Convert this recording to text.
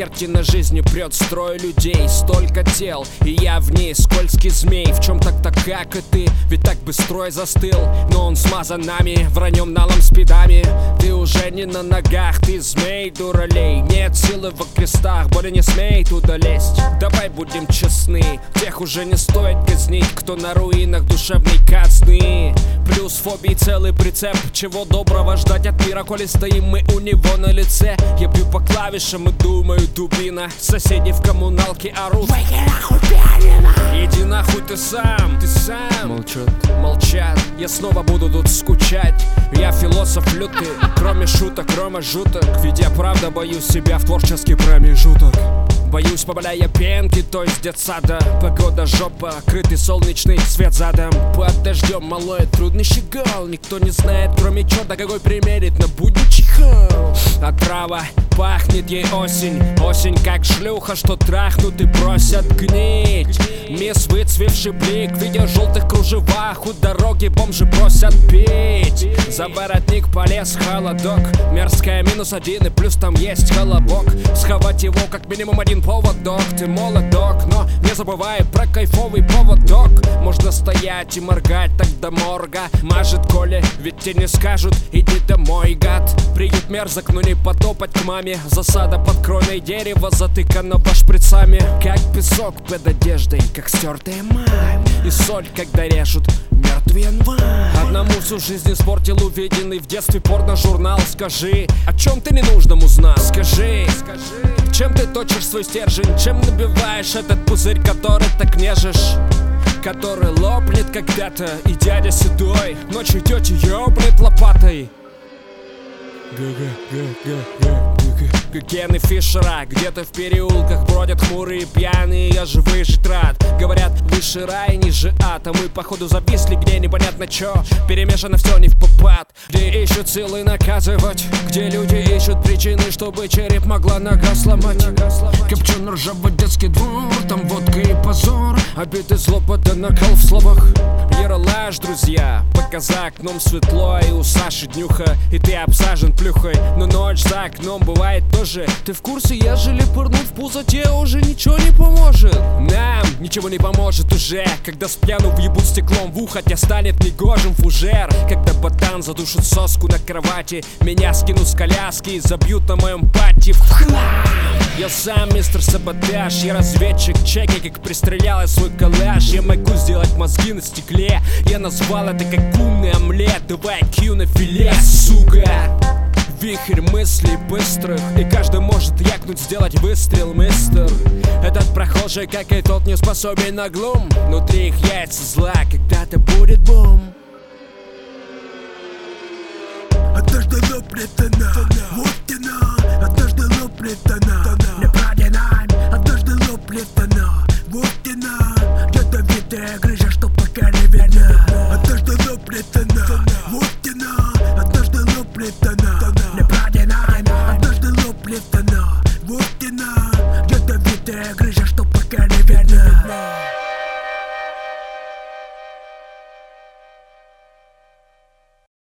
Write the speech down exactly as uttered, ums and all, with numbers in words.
Картина жизни прет строй людей, столько тел, и я в ней скользкий змей. В чем так-то как и ты, ведь так бы строй застыл, но он смазан нами, враньем налом спидами. Ты уже не на ногах, ты змей, дуралей. Нет силы во крестах, более не смей туда лезть. Давай будем честны, тех уже не стоит казнить, кто на руинах душевной казны. Плюс фобии целый прицеп, чего доброго ждать от мира, коли стоим мы у него на лице. Я бью по клавишам и думаю, дубина. Соседи в коммуналке орут: выйди нахуй, пианино! Иди нахуй ты сам, ты сам. Молчат, молчат. Я снова буду тут скучать. Я философ лютый, кроме шуток, кроме жуток. Ведь я правда боюсь себя в творческий промежуток. Боюсь, побаляя пенки, то есть детсада. Погода жопа, крытый солнечный свет задом. Под дождем малой трудный щегол. Никто не знает, кроме черта, какой примерит на будни чехол. А трава пахнет ей осень. Осень как шлюха, что трахнут и просят гнить. Мисс выцвевший блик в виде желтых кружевах. У дороги бомжи просят пить. За воротник полез холодок. Мерзкая минус один и плюс там есть колобок. Сховать его как минимум один поводок. Ты молодок, но не забывай про кайфовый поводок. Можно стоять и моргать так до морга. Мажет Коля, ведь те не скажут: иди домой, гад. Приют мерзок, но не потопать к маме. Засада под кроной дерева затыкана башприцами. Как песок под одеждой, как стертая мать. И соль, когда режут мертвый январь. Одному всю жизнь испортил увиденный в детстве порно-журнал. Скажи, о чем ты ненужном узнал? Скажи, скажи, чем ты точишь свой стержень? Чем набиваешь этот пузырь, который так нежишь? Который лопнет когда-то, и дядя седой ночью тетя ёбнет лопатой. Гены Фишера, где-то в переулках бродят хмурые пьяные, я же выжить рад. Говорят, выше рай, ниже ад, а мы походу зависли, где непонятно чё. Перемешано все не в попад. Где ищут силы наказывать, где люди ищут причины, чтобы череп могла нога сломать. Копченый ржавый детский двор, там водка и позор. Обиды, злоба да накол в словах. Ералаш, друзья, пока за окном светло, и у Саши днюха, и ты обсажен плюхой. Но ночь за окном бывает тоже. Ты в курсе, ежели пырнуть в пузо, тебе уже ничего не поможет. Нам ничего не поможет уже, когда с пьяну въебут стеклом в ухо, тебе станет негожим фужер. Когда ботан задушит соску на кровати, меня скинут с коляски и забьют на моем пати в хлам. Я сам мистер Саботаж, я разведчик, чеки, как пристрелял я свой коллаж. Я могу сделать мозги на стекле, я назвал это как умный омлет. Давай кью на филе, сука. Вихрь мыслей быстрых, и каждый может якнуть, сделать выстрел, мистер. Этот прохожий, как и тот, не способен на глум. Внутри их яйца зла, когда-то будет бум. Однажды напрятана, вот